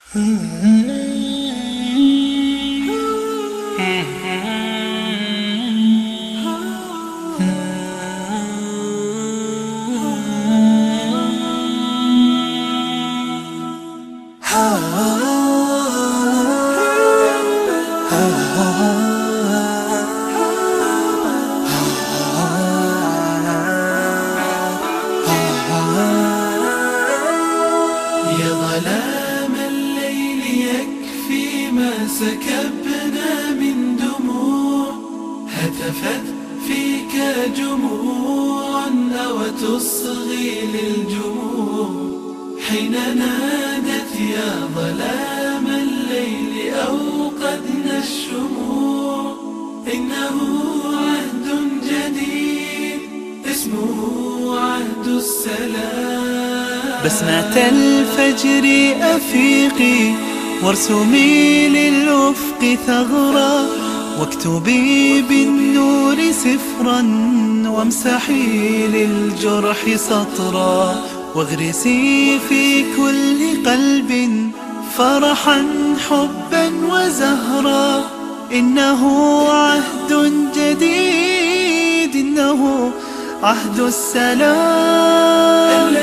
يا ظلام الليل يكفي ما سكبنا من دموع، هتفت فيك جموع أو تصغي للجموع، حين نادت يا ظلام الليل أوقدنا الشموع. إنه عهد جديد اسمه عهد السلام. بسمة الفجر أفيقي وارسمي للأفق ثغرا، واكتبي بالنور سفرا وامسحي للجرح سطرا، واغرسي في كل قلب فرحا حبا وزهرا. إنه عهد جديد، إنه عهد السلام.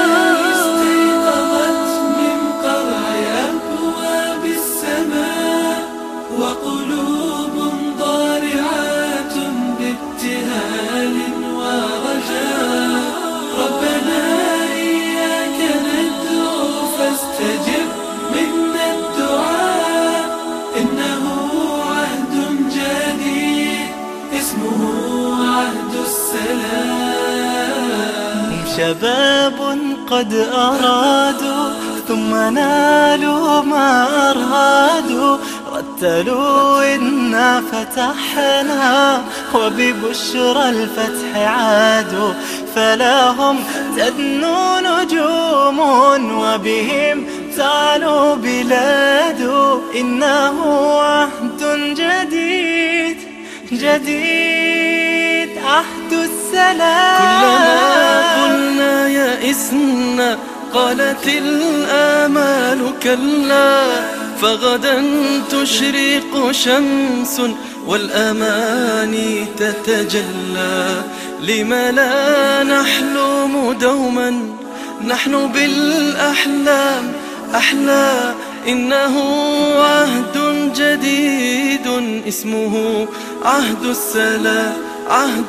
وقلوب ضارعات بابتهال ورجاء، ربنا إياك ندعو فاستجب منا الدعاء. إنه عهد جديد اسمه عهد السلام. شباب قد أرادوا ثم نالوا ما أرادوا، رتلوا إنا فتحنا وببشرى الفتح عادوا، فلهم تدنو نجوم وبهم تعلو بلاد. إنه عهد جديد جديد عهد السلام. كلما قلنا يئسنا قالت الآمال كلا، فغدا تشرق شمس والأماني تتجلى. لم لا نحلم دوما نحن بالأحلام أحلى. إنه عهد جديد اسمه عهد السلام، عهد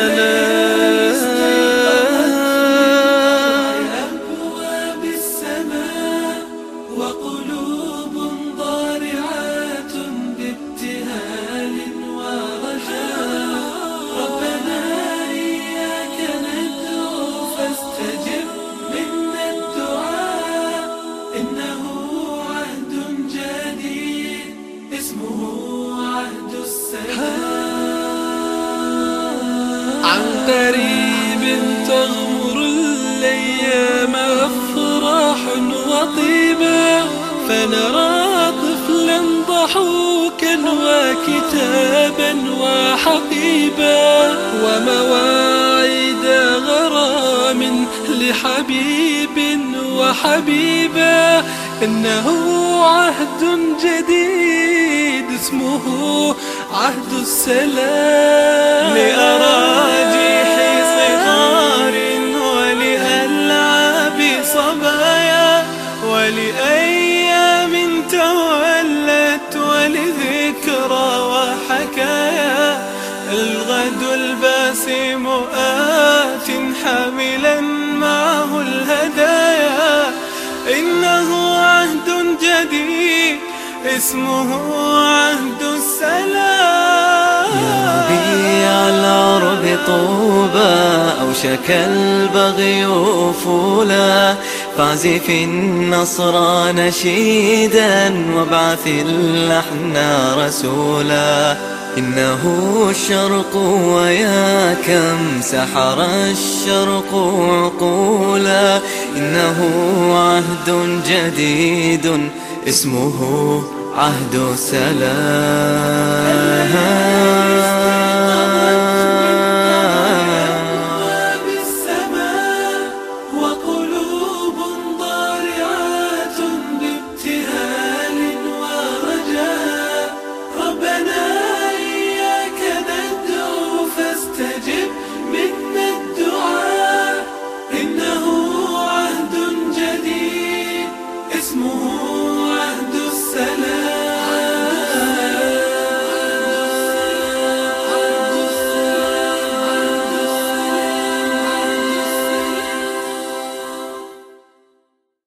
السلام. وقلوب ضارعات بابتهال ورجاء، ربنا إياك ندعو فاستجب منا الدعاء. إنه عهد جديد اسمه عهد السلام. عن قريب تغمر الأيام أفراح وطيبا، فنرى طفلا ضحوكا وكتابا وحقيبا، ومواعيد غرام لحبيب وحبيبا. إنه عهد جديد اسمه عهد السلام. لأراجيح صغار ولألعاب صبايا، ولأيام تولت ولذكرى وحكايا. الغد الباسم آت حاملا معه الهدايا. إنه عهد جديد اسمه عهد السلام. يا ربيع العرب طوبى أوشك البغي أفولا، فاعزف النصر نشيدا وابعث اللحن رسولا. إنه الشرق ويا كم سحر الشرق عقولا. إنه عهد جديد اسمه عهد السلام.